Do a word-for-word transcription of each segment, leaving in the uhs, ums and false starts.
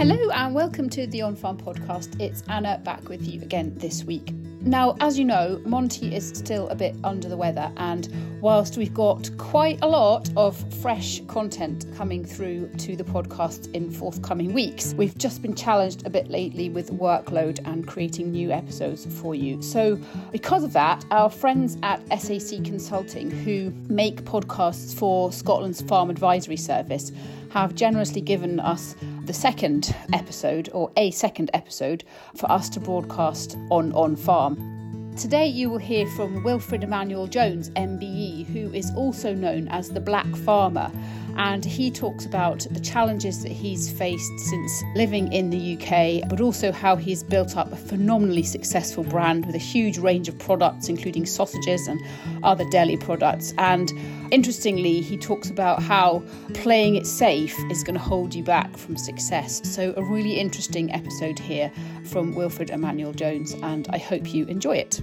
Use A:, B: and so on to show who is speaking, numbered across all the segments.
A: Hello and welcome to the On Farm podcast. It's Anna back with you again this week. Now, as you know, Monty is still a bit under the weather, and whilst we've got quite a lot of fresh content coming through to the podcast in forthcoming weeks, we've just been challenged a bit lately with workload and creating new episodes for you. So because of that, our friends at S A C Consulting, who make podcasts for Scotland's Farm Advisory Service, have generously given us the second episode, or a second episode, for us to broadcast on On Farm. Today you will hear from Wilfred Emmanuel Jones, M B E, who is also known as the Black Farmer, and he talks about the challenges that he's faced since living in the U K, but also how he's built up a phenomenally successful brand with a huge range of products, including sausages and other deli products. And interestingly, he talks about how playing it safe is going to hold you back from success. So a really interesting episode here from Wilfred Emmanuel Jones, and I hope you enjoy it.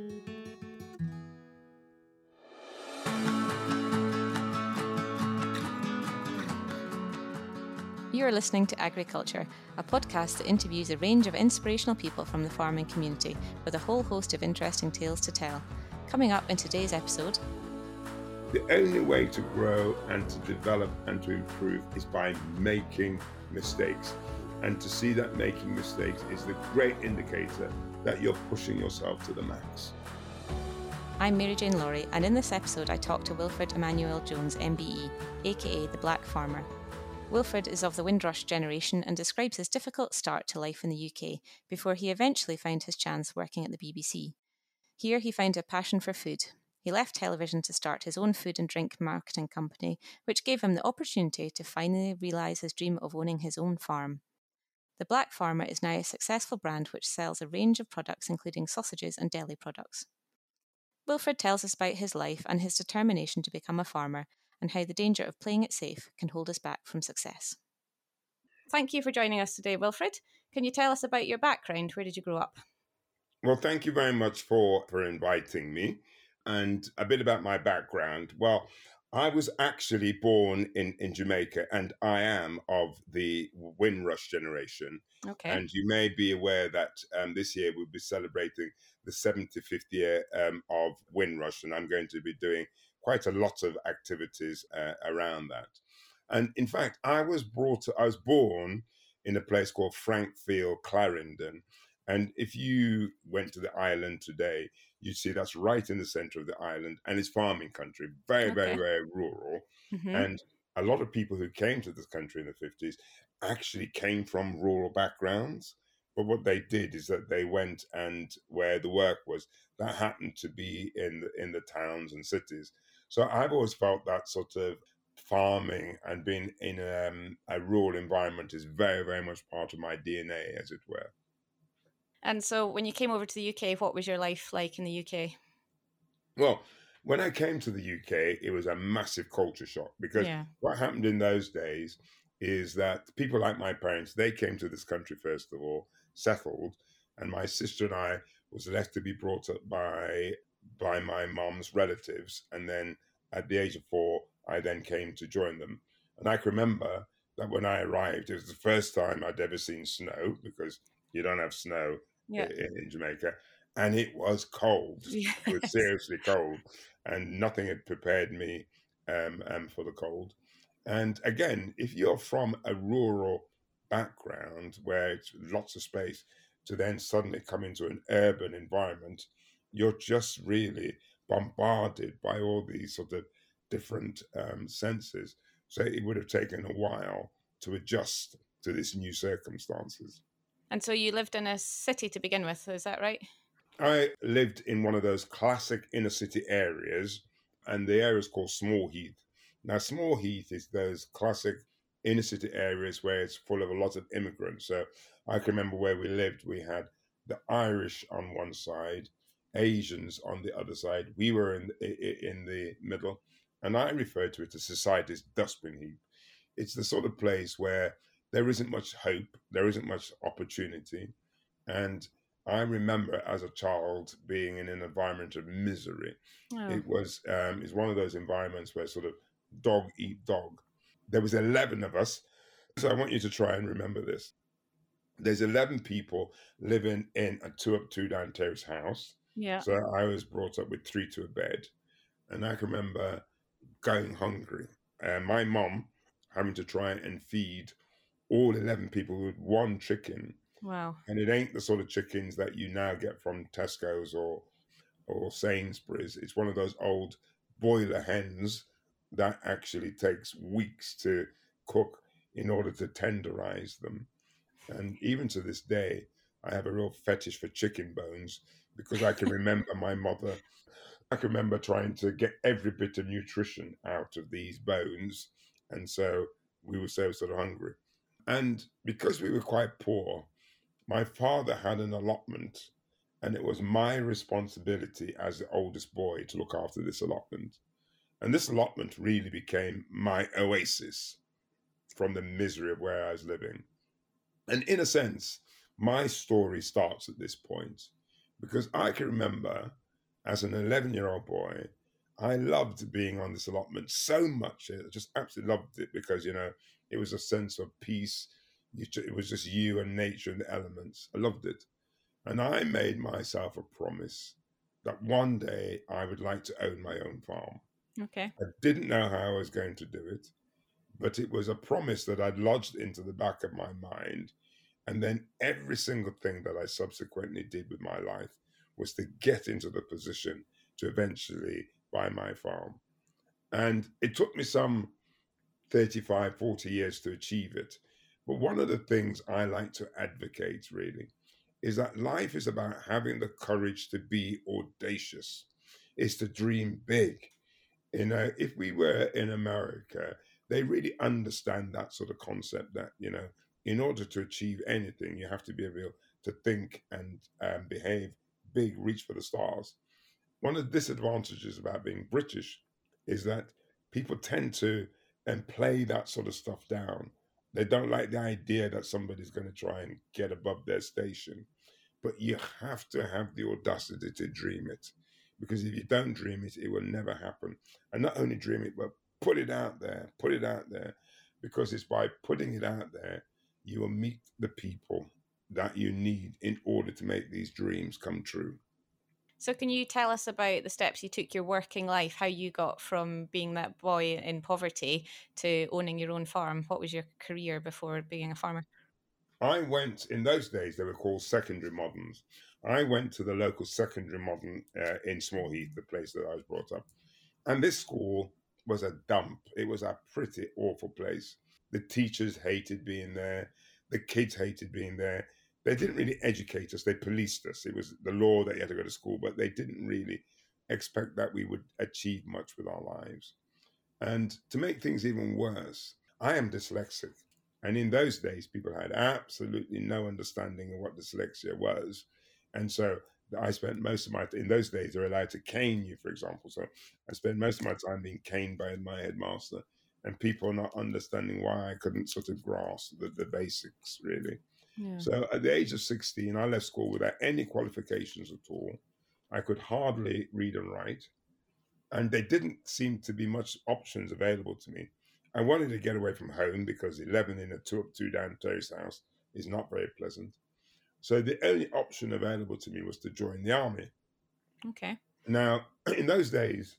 B: You are listening to Agriculture, a podcast that interviews a range of inspirational people from the farming community with a whole host of interesting tales to tell. Coming up in today's episode...
C: The only way to grow and to develop and to improve is by making mistakes. And to see that making mistakes is the great indicator that you're pushing yourself to the max.
B: I'm Mary Jane Laurie, and in this episode I talk to Wilfred Emmanuel Jones, M B E, aka the Black Farmer. Wilfred is of the Windrush generation and describes his difficult start to life in the U K before he eventually found his chance working at the B B C. Here he found a passion for food. He left television to start his own food and drink marketing company, which gave him the opportunity to finally realise his dream of owning his own farm. The Black Farmer is now a successful brand which sells a range of products including sausages and deli products. Wilfred tells us about his life and his determination to become a farmer, and how the danger of playing it safe can hold us back from success. Thank you for joining us today, Wilfred. Can you tell us about your background? Where did you grow up?
C: Well, thank you very much for, for inviting me. And a bit about my background. Well, I was actually born in, in Jamaica, and I am of the Windrush generation.
B: Okay.
C: And you may be aware that um, this year we'll be celebrating the seventy-fifth year um, of Windrush, and I'm going to be doing quite a lot of activities uh, around that. And in fact, I was brought, I was born in a place called Frankfield, Clarendon. And if you went to the island today, you'd see that's right in the center of the island, and it's farming country, very,
B: Okay.
C: very, very rural.
B: Mm-hmm.
C: And a lot of people who came to this country in the fifties actually came from rural backgrounds. But what they did is that they went, and where the work was, that happened to be in the, in the towns and cities. So I've always felt that sort of farming and being in um, a rural environment is very, very much part of my D N A, as it were.
B: And so when you came over to the U K, what was your life like in the U K?
C: Well, when I came to the U K, it was a massive culture shock, because
B: Yeah.
C: what happened in those days is that people like my parents, they came to this country first of all, settled, and my sister and I was left to be brought up by by my mom's relatives. And then at the age of four, I then came to join them. And I can remember that when I arrived, it was the first time I'd ever seen snow, because you don't have snow
B: Yeah.
C: in, in Jamaica. And it was cold.
B: Yes.
C: It was seriously cold. And nothing had prepared me um, um, for the cold. And again, if you're from a rural background where it's lots of space, to then suddenly come into an urban environment, you're just really bombarded by all these sort of different um, senses. So it would have taken a while to adjust to these new circumstances.
B: And so you lived in a city to begin with, is that right?
C: I lived in one of those classic inner city areas, and the area is called Small Heath. Now, Small Heath is those classic inner city areas where it's full of a lot of immigrants. So I can remember where we lived, we had the Irish on one side, Asians on the other side. We were in, in the middle, and I refer to it as society's dustbin heap. It's the sort of place where there isn't much hope, there isn't much opportunity. And I remember as a child being in an environment of misery.
B: Oh.
C: It was um, it's one of those environments where sort of dog eat dog. There was eleven of us, so I want you to try and remember this. There's eleven people living in a two up, two down terrace house.
B: Yeah.
C: So I was brought up with three to a bed. And I can remember going hungry. And my mom having to try and feed all eleven people with one chicken.
B: Wow.
C: And it ain't the sort of chickens that you now get from Tesco's or or Sainsbury's. It's one of those old boiler hens that actually takes weeks to cook in order to tenderize them. And even to this day, I have a real fetish for chicken bones because I can remember my mother, I can remember trying to get every bit of nutrition out of these bones. And so we were so sort of hungry. And because we were quite poor, my father had an allotment, and it was my responsibility as the oldest boy to look after this allotment. And this allotment really became my oasis from the misery of where I was living. And in a sense, my story starts at this point, because I can remember as an eleven-year-old boy, I loved being on this allotment so much. I just absolutely loved it because, you know, it was a sense of peace. It was just you and nature and the elements. I loved it. And I made myself a promise that one day I would like to own my own farm.
B: Okay.
C: I didn't know how I was going to do it, but it was a promise that I'd lodged into the back of my mind. And then every single thing that I subsequently did with my life was to get into the position to eventually buy my farm. And it took me some thirty-five, forty years to achieve it. But one of the things I like to advocate really is that life is about having the courage to be audacious, is to dream big. You know, if we were in America, they really understand that sort of concept that, you know, in order to achieve anything, you have to be able to think and um, behave big, reach for the stars. One of the disadvantages about being British is that people tend to and play that sort of stuff down. They don't like the idea that somebody's going to try and get above their station. But you have to have the audacity to dream it. Because if you don't dream it, it will never happen. And not only dream it, but put it out there, put it out there. Because it's by putting it out there, you will meet the people that you need in order to make these dreams come true.
B: So can you tell us about the steps you took your working life, how you got from being that boy in poverty to owning your own farm? What was your career before being a farmer?
C: I went, in those days, they were called secondary moderns. I went to the local secondary modern uh, in Small Heath, the place that I was brought up. And this school was a dump. It was a pretty awful place. The teachers hated being there. The kids hated being there. They didn't really educate us. They policed us. It was the law that you had to go to school, but they didn't really expect that we would achieve much with our lives. And to make things even worse, I am dyslexic. And in those days, people had absolutely no understanding of what dyslexia was. And so I spent most of my, in those days, they were allowed to cane you, for example. So I spent most of my time being caned by my headmaster, and people not understanding why I couldn't sort of grasp the, the basics, really. Yeah. So at the age of sixteen, I left school without any qualifications at all. I could hardly read and write. And there didn't seem to be much options available to me. I wanted to get away from home because eleven in a two up, two down terrace house is not very pleasant. So the only option available to me was to join the army.
B: Okay.
C: Now, in those days,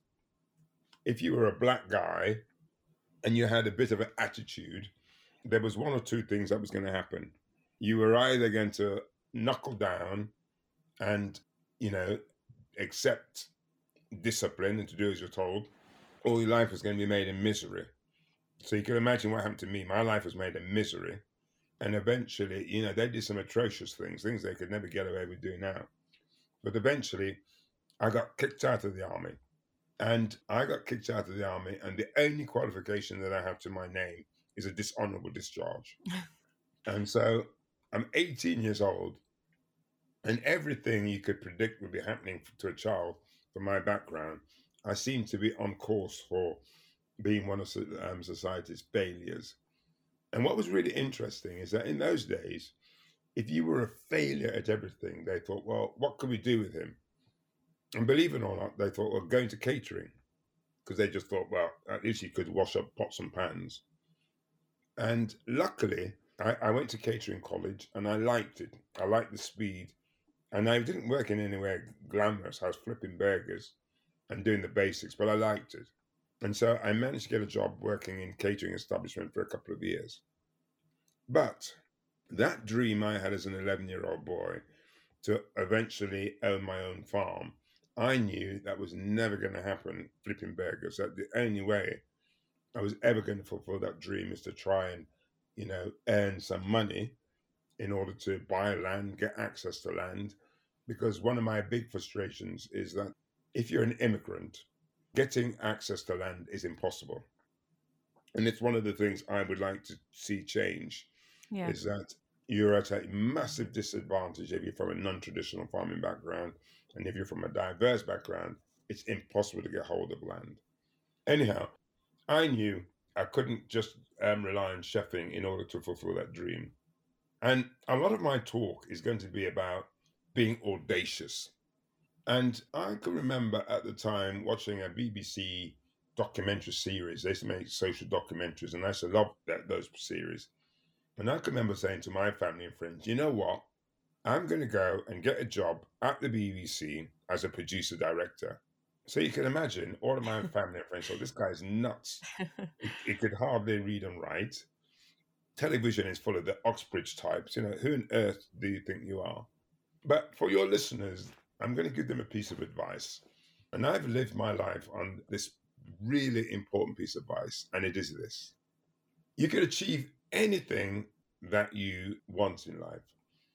C: if you were a black guy and you had a bit of an attitude, there was one or two things that was going to happen. You were either going to knuckle down and, you know, accept discipline and to do as you're told, or your life was going to be made in misery. So you can imagine what happened to me. My life was made in misery. And eventually, you know, they did some atrocious things, things they could never get away with doing now. But eventually, I got kicked out of the army. And I got kicked out of the army, and the only qualification that I have to my name is a dishonorable discharge. And so I'm eighteen years old, and everything you could predict would be happening to a child from my background, I seem to be on course for being one of um, society's failures. And what was really interesting is that in those days, if you were a failure at everything, they thought, well, what could we do with him? And believe it or not, they thought, well, go into catering. Because they just thought, well, at least he could wash up pots and pans. And luckily, I, I went to catering college and I liked it. I liked the speed. And I didn't work in anywhere glamorous. I was flipping burgers and doing the basics, but I liked it. And so I managed to get a job working in catering establishment for a couple of years. But that dream I had as an eleven-year-old boy to eventually own my own farm, I knew that was never going to happen flipping burgers. That the only way I was ever going to fulfill that dream is to try and, you know, earn some money in order to buy land, get access to land. Because one of my big frustrations is that if you're an immigrant, getting access to land is impossible. And it's one of the things I would like to see change,
B: Yeah.
C: is that you're at a massive disadvantage if you're from a non-traditional farming background. And if you're from a diverse background, it's impossible to get hold of land. Anyhow, I knew I couldn't just um, rely on chefing in order to fulfill that dream. And a lot of my talk is going to be about being audacious. And I can remember at the time watching a B B C documentary series. They used to make social documentaries, and I used to love that, those series. And I can remember saying to my family and friends, you know what? I'm going to go and get a job at the B B C as a producer director. So you can imagine all of my family and friends thought, this guy's nuts. he, he could hardly read and write. Television is full of the Oxbridge types. You know, who on earth do you think you are? But for your listeners, I'm going to give them a piece of advice. And I've lived my life on this really important piece of advice, and it is this. You can achieve anything that you want in life.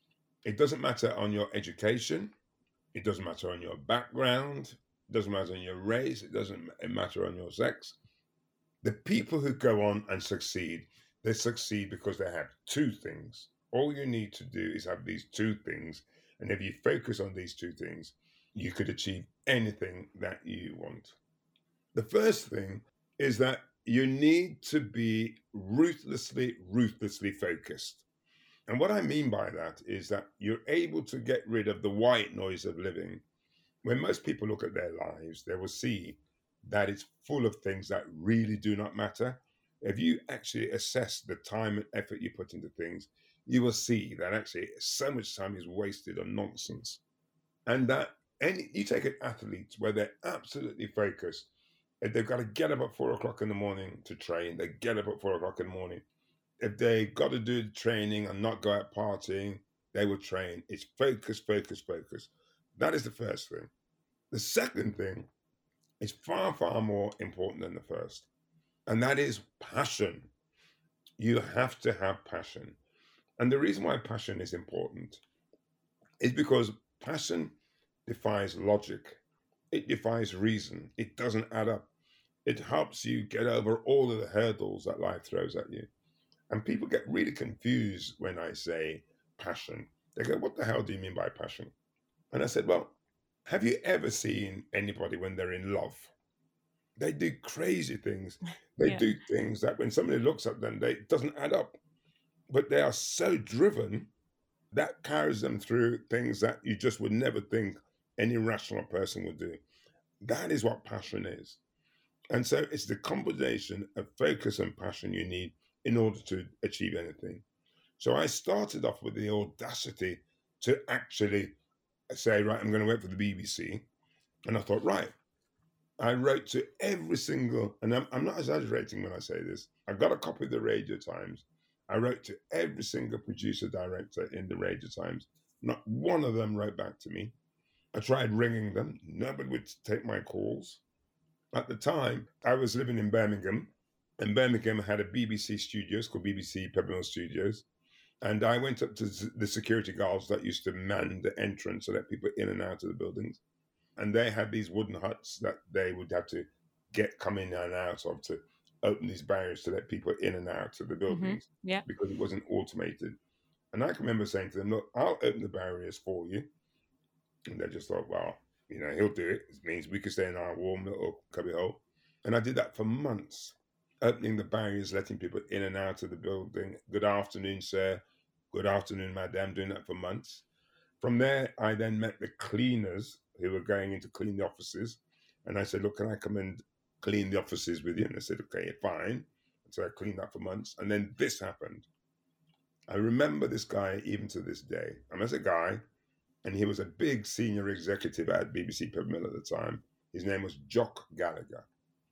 C: It doesn't matter on your education. It doesn't matter on your background. It doesn't matter on your race. It doesn't matter on your sex. The people who go on and succeed, they succeed because they have two things. All you need to do is have these two things. And if you focus on these two things, you could achieve anything that you want. The first thing is that you need to be ruthlessly, ruthlessly focused. And what I mean by that is that you're able to get rid of the white noise of living. When most people look at their lives, they will see that it's full of things that really do not matter. If you actually assess the time and effort you put into things, you will see that actually so much time is wasted on nonsense. And that any you take an athlete where they're absolutely focused. If they've got to get up at four o'clock in the morning to train, they get up at four o'clock in the morning. If they got to do the training and not go out partying, they will train. It's focus, focus, focus. That is the first thing. The second thing is far, far more important than the first. And that is passion. You have to have passion. And the reason why passion is important is because passion defies logic. It defies reason. It doesn't add up. It helps you get over all of the hurdles that life throws at you. And people get really confused when I say passion. They go, what the hell do you mean by passion? And I said, well, have you ever seen anybody when they're in love? They do crazy things. They
B: Yeah.
C: do things that when somebody looks at them, they, it doesn't add up. But they are so driven that carries them through things that you just would never think any rational person would do. That is what passion is. And so it's the combination of focus and passion you need in order to achieve anything. So I started off with the audacity to actually say, right, I'm going to work for the B B C. And I thought, right, I wrote to every single, and I'm, I'm not exaggerating when I say this, I got a copy of the Radio Times. I wrote to every single producer director in the Radio Times. Not one of them wrote back to me. I tried ringing them. Nobody would take my calls. At the time, I was living in Birmingham, and Birmingham had a B B C studios called B B C Pebble Studios. And I went up to the security guards that used to man the entrance to let people in and out of the buildings. And they had these wooden huts that they would have to get come in and out of to open these barriers to let people in and out of the buildings.
B: Mm-hmm. Yeah.
C: Because it wasn't automated. And I can remember saying to them, look, I'll open the barriers for you. And they just thought, well, you know, he'll do it. It means we could stay in our warm little cubbyhole. And I did that for months, opening the barriers, letting people in and out of the building. Good afternoon, sir. Good afternoon, madam. Doing that for months. From there, I then met the cleaners who were going in to clean the offices. And I said, look, can I come and clean the offices with you? And they said, okay, fine. And so I cleaned that for months. And then this happened. I remember this guy even to this day. I met a guy, and he was a big senior executive at B B C Pebble at the time. His name was Jock Gallagher.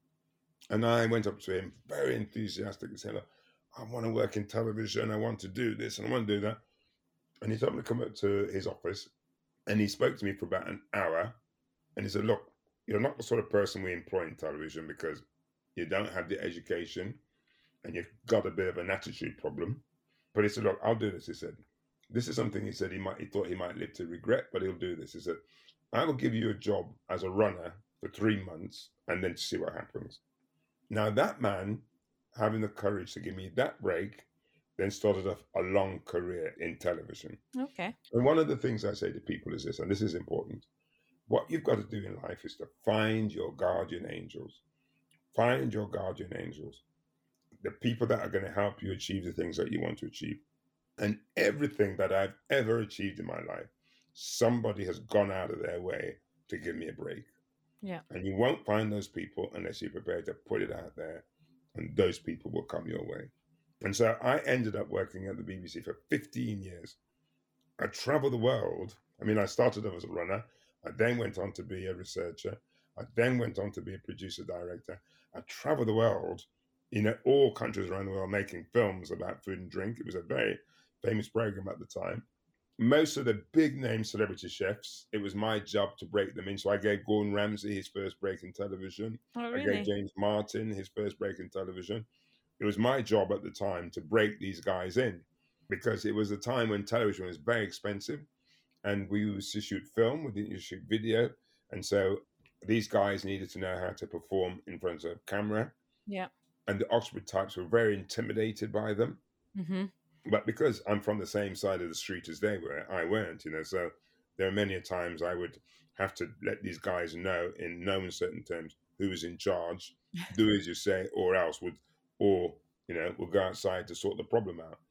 C: And I went up to him very enthusiastic and said, look, I want to work in television. I want to do this and I want to do that. And he told me to come up to his office, and he spoke to me for about an hour. And he said, look, you're not the sort of person we employ in television because you don't have the education and you've got a bit of an attitude problem. But he said, look, I'll do this. He said, this is something he said he might, he thought he might live to regret, but he'll do this. He said, I will give you a job as a runner for three months and then see what happens. Now that man, having the courage to give me that break, then started off a long career in television.
B: Okay.
C: And one of the things I say to people is this, and this is important. What you've got to do in life is to find your guardian angels. Find your guardian angels. The people that are going to help you achieve the things that you want to achieve. And everything that I've ever achieved in my life, somebody has gone out of their way to give me a break.
B: Yeah.
C: And you won't find those people unless you're prepared to put it out there, and those people will come your way. And so I ended up working at the B B C for fifteen years. I traveled the world. I mean, I started off as a runner. I then went on to be a researcher. I then went on to be a producer director. I traveled the world, you know, all countries around the world, making films about food and drink. It was a very famous program at the time. Most of the big name celebrity chefs, it was my job to break them in. So I gave Gordon Ramsay his first break in television.
B: Oh,
C: I
B: really?
C: gave James Martin his first break in television. It was my job at the time to break these guys in, because it was a time when television was very expensive and we used to shoot film, we didn't used to shoot video. And so these guys needed to know how to perform in front of camera.
B: Yeah.
C: And the Oxford types were very intimidated by them.
B: Mm-hmm.
C: But because I'm from the same side of the street as they were, I weren't, you know. So there are many a times I would have to let these guys know in no uncertain terms who was in charge, do as you say, or else would, or, you know, we'll go outside to sort the problem out.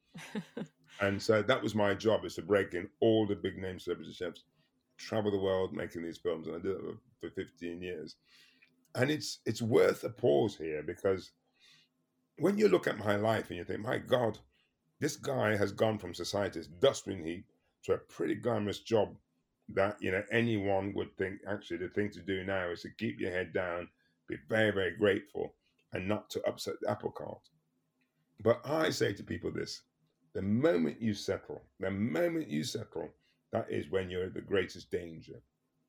C: And so that was my job, is to break in all the big name celebrity chefs, travel the world making these films. And I did it for fifteen years. And it's it's worth a pause here, because when you look at my life and you think, my God, this guy has gone from society's dustbin heap to a pretty glamorous job that, you know, anyone would think actually the thing to do now is to keep your head down, be very, very grateful, and not to upset the apple cart. But I say to people this, the moment you settle, the moment you settle, that is when you're at the greatest danger.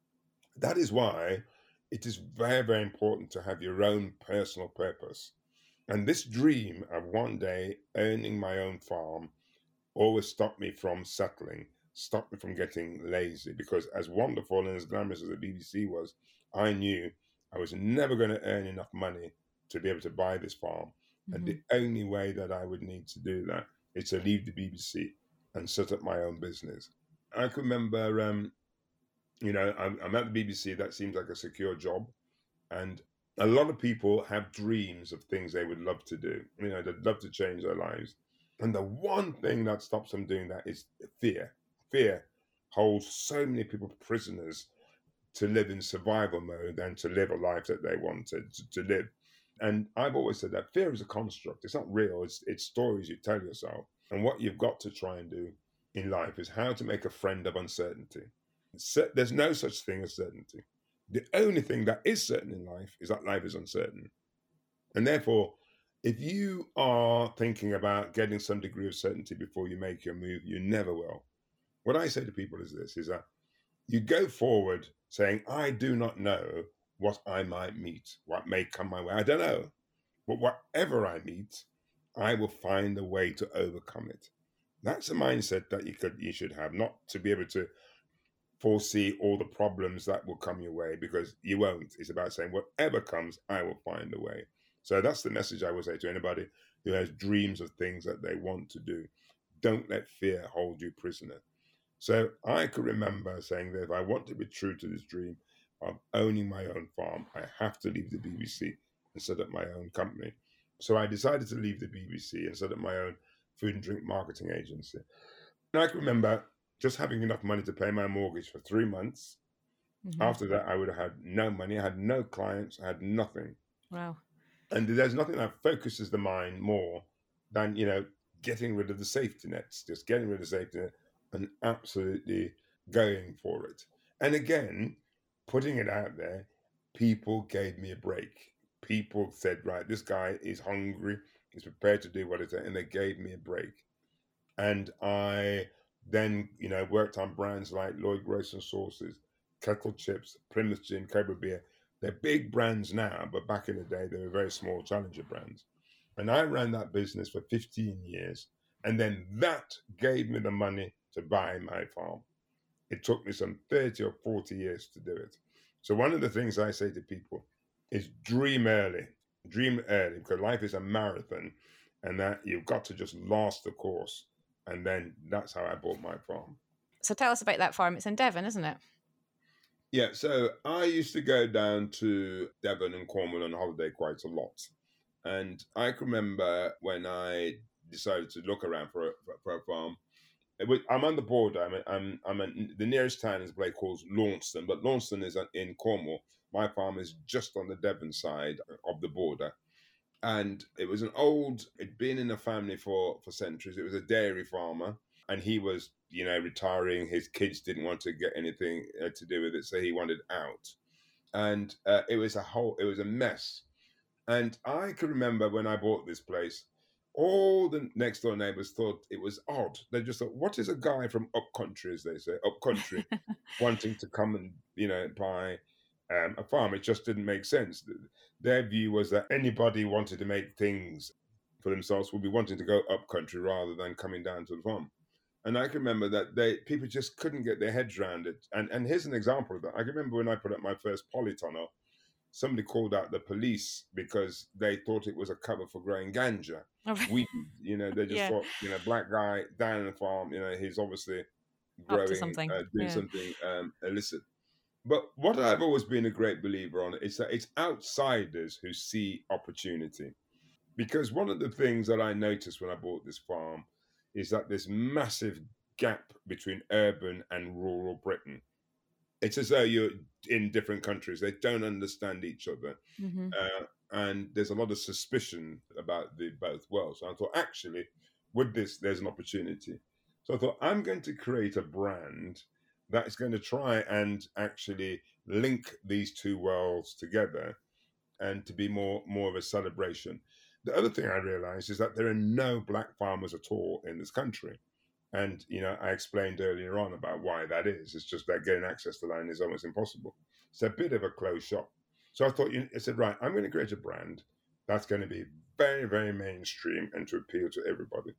C: That is why it is very, very important to have your own personal purpose. And this dream of one day owning my own farm always stopped me from settling, stopped me from getting lazy, because as wonderful and as glamorous as the B B C was, I knew I was never going to earn enough money to be able to buy this farm. Mm-hmm. And the only way that I would need to do that is to leave the B B C and set up my own business. I can remember, um, you know, I'm, I'm at the B B C. That seems like a secure job. And a lot of people have dreams of things they would love to do. You know, they'd love to change their lives. And the one thing that stops them doing that is fear. Fear holds so many people prisoners to live in survival mode and to live a life that they wanted to, to live. And I've always said that fear is a construct. It's not real. It's, it's stories you tell yourself. And what you've got to try and do in life is how to make a friend of uncertainty. There's no such thing as certainty. The only thing that is certain in life is that life is uncertain. And therefore, if you are thinking about getting some degree of certainty before you make your move, you never will. What I say to people is this, is that you go forward saying, I do not know what I might meet, what may come my way. I don't know. But whatever I meet, I will find a way to overcome it. That's a mindset that you could, you should have, not to be able to foresee all the problems that will come your way, because you won't. It's about saying, whatever comes, I will find a way. So that's the message I would say to anybody who has dreams of things that they want to do. Don't let fear hold you prisoner. So I could remember saying that if I want to be true to this dream of owning my own farm, I have to leave the B B C and set up my own company. So I decided to leave the B B C and set up my own food and drink marketing agency. And I can remember just having enough money to pay my mortgage for three months. Mm-hmm. After that, I would have had no money. I had no clients. I had nothing.
B: Wow.
C: And there's nothing that focuses the mind more than, you know, getting rid of the safety nets, just getting rid of the safety net and absolutely going for it. And again, putting it out there, people gave me a break. People said, right, this guy is hungry, he's prepared to do what it is, and they gave me a break. And I then, you know, worked on brands like Lloyd Grayson Sauces, Kettle Chips, Plymouth Gin, Cobra Beer. They're big brands now, but back in the day, they were very small challenger brands. And I ran that business for fifteen years. And then that gave me the money to buy my farm. It took me some thirty or forty years to do it. So one of the things I say to people is dream early, dream early, because life is a marathon and that you've got to just last the course. And then that's how I bought my farm.
B: So tell us about that farm. It's in Devon, isn't it?
C: Yeah, so I used to go down to Devon and Cornwall on holiday quite a lot. And I can remember when I decided to look around for a, for a farm. It was, I'm on the border. I'm, I'm, I'm in, the nearest town is a place called Launceston, but Launceston is in Cornwall. My farm is just on the Devon side of the border. And it was an old, it'd been in the family for, for centuries. It was a dairy farmer, and he was, you know, retiring. His kids didn't want to get anything uh, to do with it, so he wanted out. And uh, it was a whole, it was a mess. And I can remember when I bought this place, all the next door neighbors thought it was odd. They just thought, what is a guy from up country, as they say, up country, wanting to come and, you know, buy um, a farm? It just didn't make sense. Their view was that anybody wanted to make things for themselves would be wanting to go up country rather than coming down to the farm. And I can remember that they people just couldn't get their heads around it. And and here's an example of that. I can remember when I put up my first polytunnel, somebody called out the police because they thought it was a cover for growing ganja. Weed, you know, they just yeah. thought, you know, black guy down on the farm, you know, he's obviously growing, something. Uh, doing yeah. something um, illicit. But what I've always been a great believer on is that it's outsiders who see opportunity. Because one of the things that I noticed when I bought this farm is that there's massive gap between urban and rural Britain. It's as though you're in different countries. They don't understand each other. Mm-hmm. Uh, and there's a lot of suspicion about the both worlds. So I thought, actually, with this, there's an opportunity. So I thought, I'm going to create a brand that is going to try and actually link these two worlds together and to be more, more of a celebration. The other thing I realized is that there are no black farmers at all in this country. And, you know, I explained earlier on about why that is. It's just that getting access to land is almost impossible. It's a bit of a closed shop. So I thought, you know, I said, right, I'm going to create a brand that's going to be very, very mainstream and to appeal to everybody.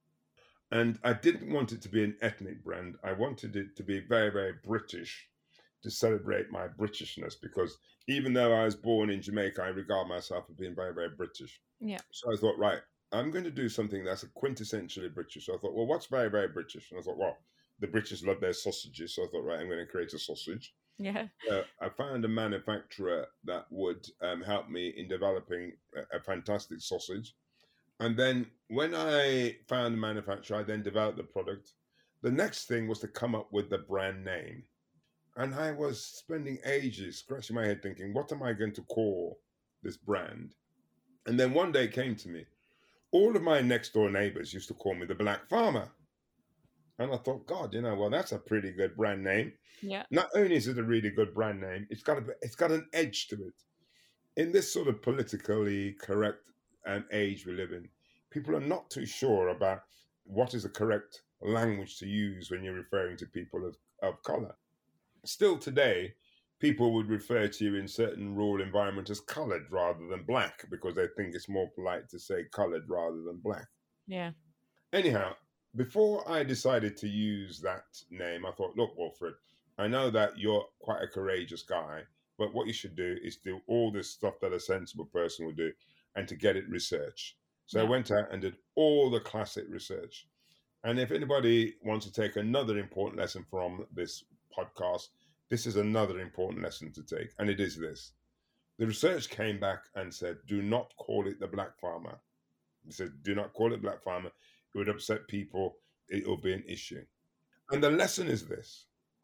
C: And I didn't want it to be an ethnic brand. I wanted it to be very, very British, to celebrate my Britishness, because even though I was born in Jamaica, I regard myself as being very, very British.
B: Yeah.
C: So I thought, right, I'm going to do something that's quintessentially British. So I thought, well, what's very, very British? And I thought, well, the British love their sausages. So I thought, right, I'm going to create a sausage.
B: Yeah.
C: Uh, I found a manufacturer that would um, help me in developing a, a fantastic sausage. And then when I found a manufacturer, I then developed the product. The next thing was to come up with the brand name. And I was spending ages scratching my head thinking, what am I going to call this brand? And then one day it came to me. All of my next door neighbors used to call me the Black Farmer. And I thought, God, you know, well, that's a pretty good brand name.
B: Yeah.
C: Not only is it a really good brand name, it's got a, it's got an edge to it. In this sort of politically correct um, age we live in, people are not too sure about what is the correct language to use when you're referring to people of, of color. Still today, people would refer to you in certain rural environments as coloured rather than black because they think it's more polite to say coloured rather than black.
B: Yeah.
C: Anyhow, before I decided to use that name, I thought, look, Wilfred, I know that you're quite a courageous guy, but what you should do is do all this stuff that a sensible person would do and to get it researched. So yeah. I went out and did all the classic research. And if anybody wants to take another important lesson from this podcast, this is another important lesson to take, and it is this. The research came back and said, do not call it the Black Farmer. It said, do not call it Black Farmer. It would upset people. It will be an issue. And the lesson is this.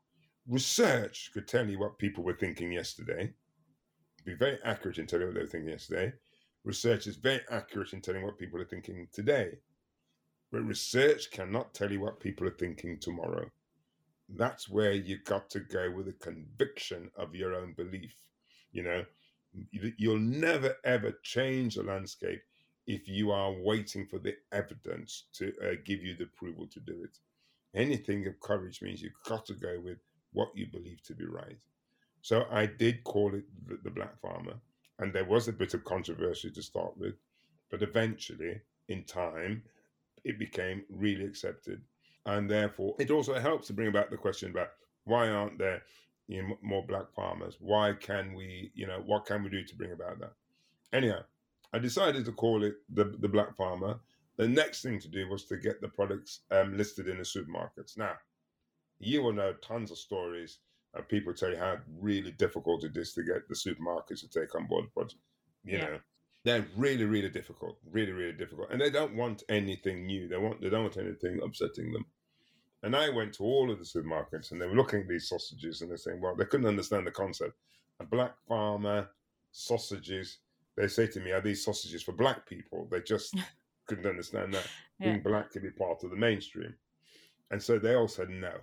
C: Research could tell you what people were thinking yesterday, be very accurate in telling what they were thinking yesterday. Research is very accurate in telling what people are thinking today. But research cannot tell you what people are thinking tomorrow. That's where you got to go with a conviction of your own belief. You know, you'll never, ever change the landscape if you are waiting for the evidence to uh, give you the approval to do it. Anything of courage means you've got to go with what you believe to be right. So I did call it the, the Black Farmer, and there was a bit of controversy to start with, but eventually, in time, it became really accepted. And therefore, it also helps to bring about the question about why aren't there you know, more black farmers? Why can we, you know, what can we do to bring about that? Anyhow, I decided to call it the, the Black Farmer. The next thing to do was to get the products um, listed in the supermarkets. Now, you will know tons of stories of people tell you how really difficult it is to get the supermarkets to take on board the project. You yeah. know, they're really, really difficult, really, really difficult. And they don't want anything new. They want, they don't want anything upsetting them. And I went to all of the supermarkets and they were looking at these sausages and they're saying, well, they couldn't understand the concept. A black farmer, sausages. They say to me, are these sausages for black people? They just couldn't understand that. Yeah. Being black could be part of the mainstream. And so they all said no.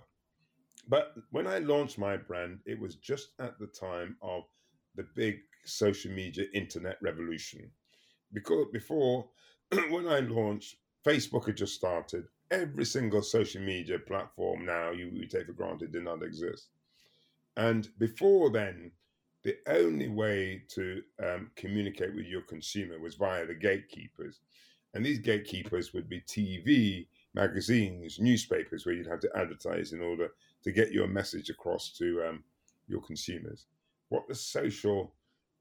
C: But when I launched my brand, it was just at the time of the big social media internet revolution. Because before, when I launched, Facebook had just started. Every single social media platform now you, you take for granted did not exist. And before then, the only way to um, communicate with your consumer was via the gatekeepers. And these gatekeepers would be T V, magazines, newspapers, where you'd have to advertise in order to get your message across to um, your consumers. What the social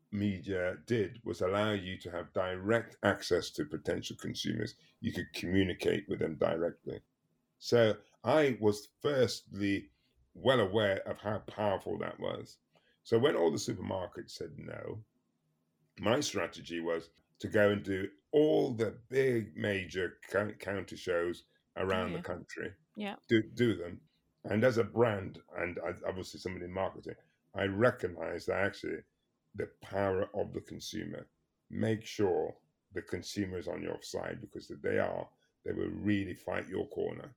C: media did was allow you to have direct access to potential consumers. You could communicate with them directly. So I was firstly well aware of how powerful that was. So when all the supermarkets said no, my strategy was to go and do all the big major counter shows around yeah. the country.
B: Yeah.
C: Do, do them. And as a brand, and obviously somebody in marketing, I recognized that actually the power of the consumer. Make sure the consumer is on your side, because if they are, they will really fight your corner.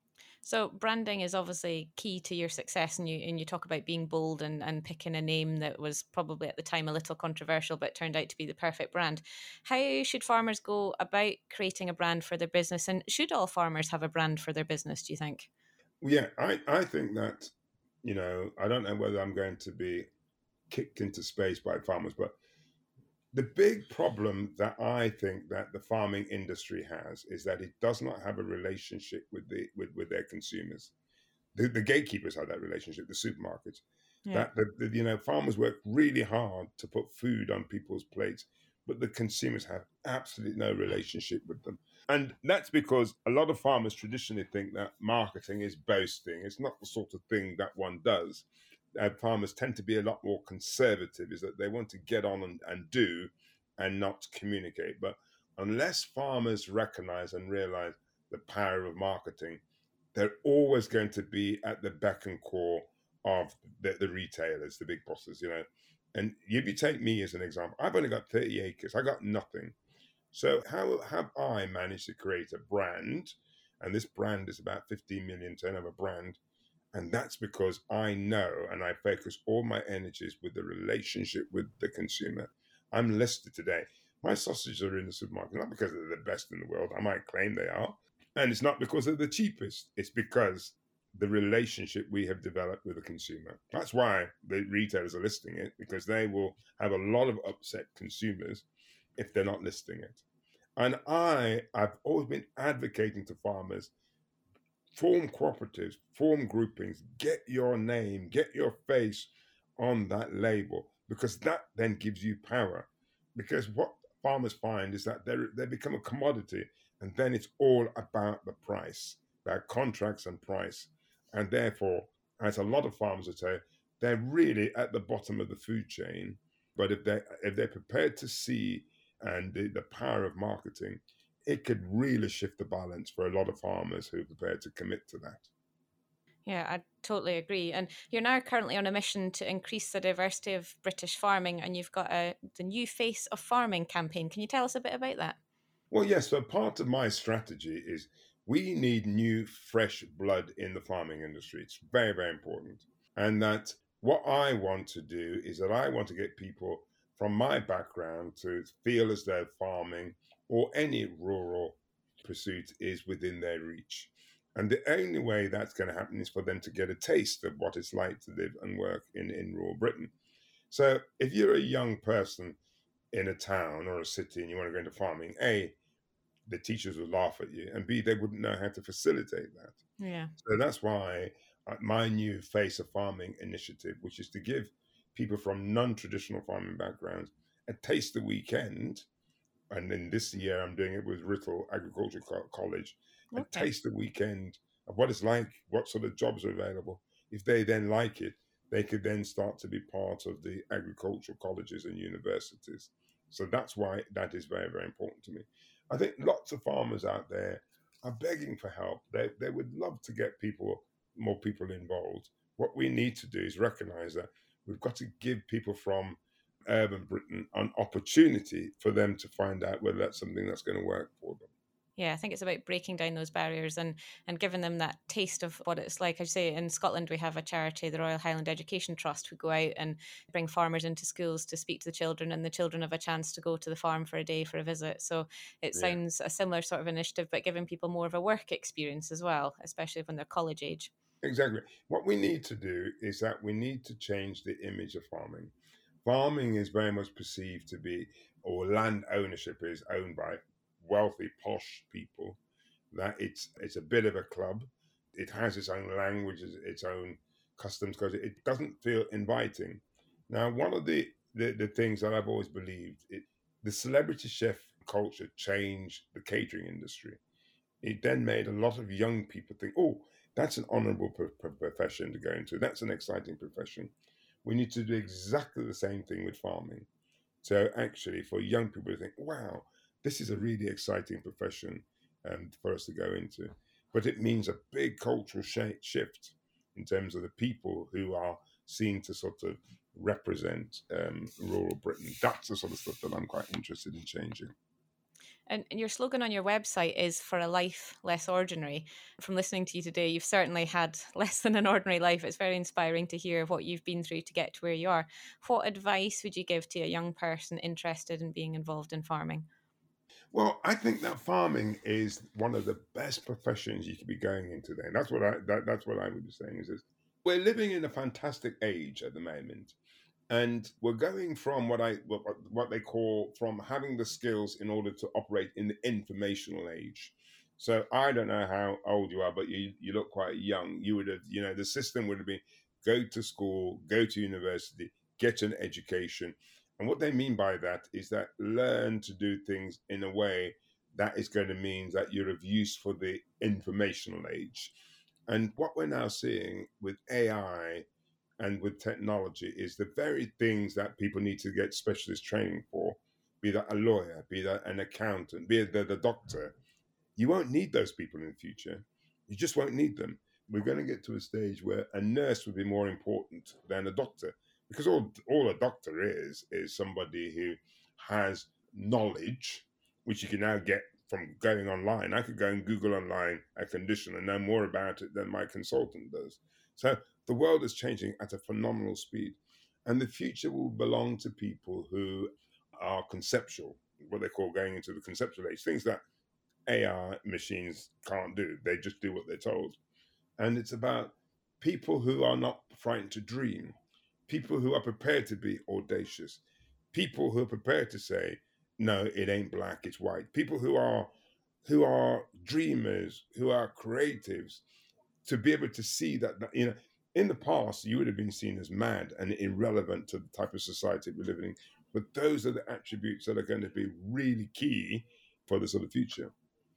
B: So branding is obviously key to your success, and you and you talk about being bold and, and picking a name that was probably at the time a little controversial, but turned out to be the perfect brand. How should farmers go about creating a brand for their business, and should all farmers have a brand for their business, do you think?
C: Yeah, I, I think that, you know, I don't know whether I'm going to be kicked into space by farmers, but the big problem that I think that the farming industry has is that it does not have a relationship with the with, with their consumers. The, the gatekeepers have that relationship, the supermarkets. Yeah. That the, the, you know, farmers work really hard to put food on people's plates, but the consumers have absolutely no relationship with them. And that's because a lot of farmers traditionally think that marketing is boasting. It's not the sort of thing that one does. Uh, farmers tend to be a lot more conservative, is that they want to get on and, and do and not communicate. But unless farmers recognize and realize the power of marketing, they're always going to be at the beck and call of the, the retailers, the big bosses, you know. And if you take me as an example, I've only got thirty acres. I got nothing. So how have I managed to create a brand? And this brand is about fifteen million turnover brand. And that's because I know, and I focus all my energies with the relationship with the consumer. I'm listed today. My sausages are in the supermarket, not because they're the best in the world. I might claim they are. And it's not because they're the cheapest. It's because the relationship we have developed with the consumer. That's why the retailers are listing it, because they will have a lot of upset consumers if they're not listing it. And I, I've always been advocating to farmers, form cooperatives, form groupings, get your name, get your face on that label, because that then gives you power. Because what farmers find is that they they become a commodity, and then it's all about the price, about contracts and price. And therefore, as a lot of farmers would say, they're really at the bottom of the food chain. But if they if they're prepared to see and the, the power of marketing, it could really shift the balance for a lot of farmers who are prepared to commit to that.
B: Yeah, I totally agree. And you're now currently on a mission to increase the diversity of British farming, and you've got a the New Face of Farming campaign. Can you tell us a bit about that?
C: Well, yes. So part of my strategy is We need new, fresh blood in the farming industry. It's very, very important. And that what I want to do is that I want to get people from my background to feel as though farming or any rural pursuit is within their reach. And the only way that's going to happen is for them to get a taste of what it's like to live and work in, in rural Britain. So if you're a young person in a town or a city and you want to go into farming, A, the teachers would laugh at you, and B, they wouldn't know how to facilitate that.
B: Yeah.
C: So that's why uh, my new Face of Farming initiative, which is to give people from non-traditional farming backgrounds a taste the weekend, and then this year I'm doing it with Writtle Agricultural Co- College, a
B: Okay.
C: taste the weekend of what it's like, what sort of jobs are available. If they then like it, they could then start to be part of the agricultural colleges and universities. So that's why that is very, very important to me. I think lots of farmers out there are begging for help. They, they would love to get people, more people involved. What we need to do is recognize that we've got to give people from urban Britain an opportunity for them to find out whether that's something that's going to work for them.
B: Yeah, I think it's about breaking down those barriers and, and giving them that taste of what it's like. I say in Scotland, we have a charity, the Royal Highland Education Trust, who go out and bring farmers into schools to speak to the children, and the children have a chance to go to the farm for a day for a visit. So it
C: Yeah.
B: sounds a similar sort of initiative, but giving people more of a work experience as well, especially when they're college age.
C: Exactly. What we need to do is that we need to change the image of farming. Farming is very much perceived to be, or land ownership is owned by wealthy, posh people, that it's it's a bit of a club. It has its own language, its own customs, because it doesn't feel inviting. Now, one of the, the, the things that I've always believed, it, the celebrity chef culture changed the catering industry. It then made a lot of young people think, oh, that's an honorable profession to go into. That's an exciting profession. We need to do exactly the same thing with farming. So actually, for young people to think, wow, this is a really exciting profession um, for us to go into. But it means a big cultural sh- shift in terms of the people who are seen to sort of represent um, rural Britain. That's the sort of stuff that I'm quite interested in changing.
B: And, and your slogan on your website is "For a life less ordinary." From listening to you today, you've certainly had less than an ordinary life. It's very inspiring to hear what you've been through to get to where you are. What advice would you give to a young person interested in being involved in farming?
C: Well, I think that farming is one of the best professions you could be going into. Then that's what I that, that's what I would be saying. Is this, we're living in a fantastic age at the moment, and we're going from what I what, what they call from having the skills in order to operate in the informational age. So I don't know how old you are, but you you look quite young. You would have, you know, the system would have been go to school, go to university, get an education. And what they mean by that is that learn to do things in a way that is going to mean that you're of use for the informational age. And what we're now seeing with A I and with technology is the very things that people need to get specialist training for, be that a lawyer, be that an accountant, be that the doctor. You won't need those people in the future. You just won't need them. We're going to get to a stage where a nurse will be more important than a doctor, because all all a doctor is is somebody who has knowledge, which you can now get from going online. I could go and Google online a condition and know more about it than my consultant does. So the world is changing at a phenomenal speed, and the future will belong to people who are conceptual, what they call going into the conceptual age, things that A I machines can't do. They just do what they're told. And it's about people who are not frightened to dream, people who are prepared to be audacious, people who are prepared to say, no, it ain't black, it's white. People who are who are dreamers, who are creatives, to be able to see that, that, you know, in the past you would have been seen as mad and irrelevant to the type of society we're living in. But those are the attributes that are going to be really key for the sort of future.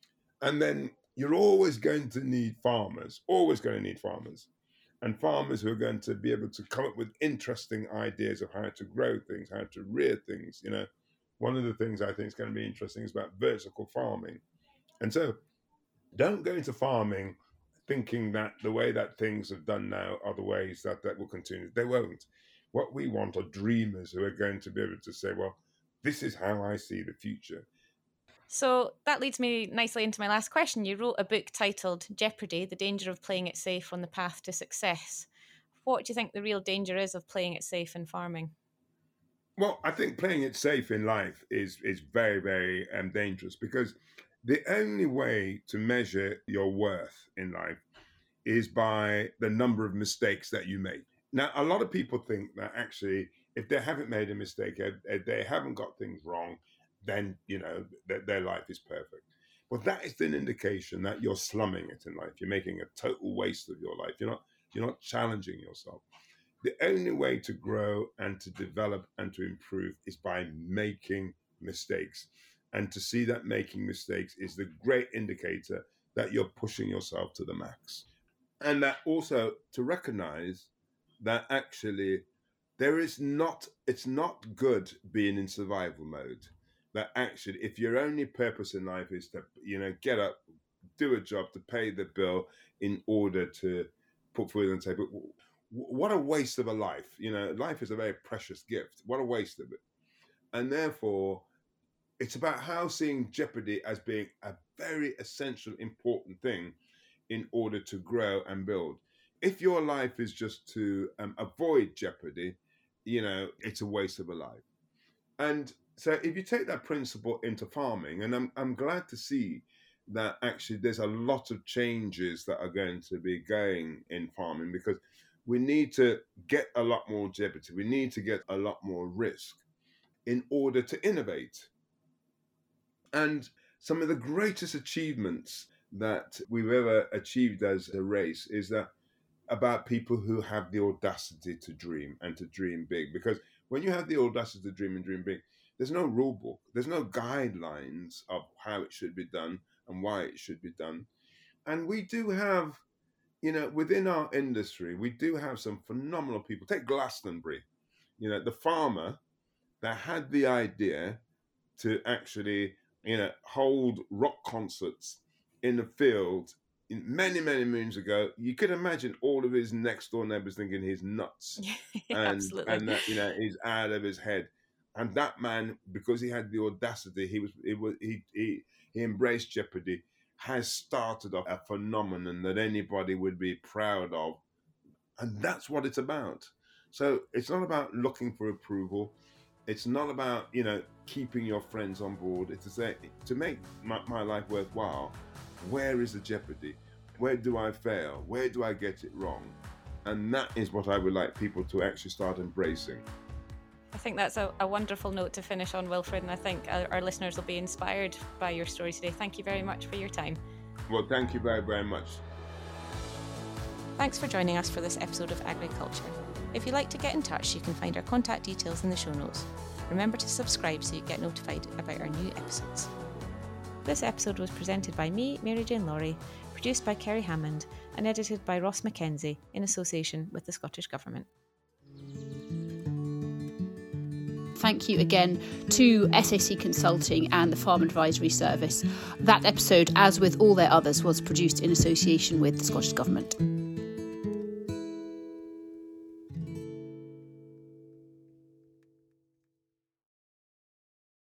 C: And then you're always going to need farmers, always going to need farmers. And farmers who are going to be able to come up with interesting ideas of how to grow things, how to rear things. You know, one of the things I think is going to be interesting is about vertical farming. And so don't go into farming thinking that the way that things are done now are the ways that that will continue. They won't. What we want are dreamers who are going to be able to say, well, this is how I see the future.
B: So that leads me nicely into my last question. You wrote a book titled Jeopardy, The Danger of Playing It Safe on the Path to Success. What do you think the real danger is of playing it safe in farming?
C: Well, I think playing it safe in life is is very, very um, dangerous, because the only way to measure your worth in life is by the number of mistakes that you make. Now, a lot of people think that actually, if they haven't made a mistake, if they haven't got things wrong, then, you know, th- their life is perfect. Well, that is an indication that you're slumming it in life. You're making a total waste of your life. You're not, you're not challenging yourself. The only way to grow and to develop and to improve is by making mistakes. And to see that making mistakes is the great indicator that you're pushing yourself to the max. And that also to recognize that actually there is not, it's not good being in survival mode. That actually, if your only purpose in life is to, you know, get up, do a job to pay the bill in order to put food on the table, what a waste of a life. You know, life is a very precious gift. What a waste of it. And therefore, it's about how seeing jeopardy as being a very essential, important thing in order to grow and build. If your life is just to um, avoid jeopardy, you know, it's a waste of a life. And so if you take that principle into farming, and I'm I'm glad to see that actually there's a lot of changes that are going to be going in farming, because we need to get a lot more jeopardy. We need to get a lot more risk in order to innovate. And some of the greatest achievements that we've ever achieved as a race is that about people who have the audacity to dream and to dream big. Because when you have the audacity to dream and dream big, there's no rule book. There's no guidelines of how it should be done and why it should be done. And we do have, you know, within our industry, we do have some phenomenal people. Take Glastonbury, you know, the farmer that had the idea to actually, you know, hold rock concerts in the field many, many moons ago. You could imagine all of his next door neighbors thinking he's nuts.
B: Yeah,
C: and,
B: absolutely.
C: and that, you know, he's out of his head. And that man, because he had the audacity, he was, it was, he, he, he embraced jeopardy, has started off a phenomenon that anybody would be proud of. And that's what it's about. So it's not about looking for approval. It's not about, you know, keeping your friends on board. It's to say, to make my, my life worthwhile, where is the jeopardy? Where do I fail? Where do I get it wrong? And that is what I would like people to actually start embracing.
B: I think that's a, a wonderful note to finish on, Wilfred, and I think our, our listeners will be inspired by your story today. Thank you very much for your time.
C: Well, thank you very, very much.
B: Thanks for joining us for this episode of Agriculture. If you'd like to get in touch, you can find our contact details in the show notes. Remember to subscribe so you get notified about our new episodes. This episode was presented by me, Mary Jane Laurie, produced by Kerry Hammond, and edited by Ross Mackenzie in association with the Scottish Government.
A: Thank you again to S A C Consulting and the Farm Advisory Service. That episode, as with all their others, was produced in association with the Scottish Government.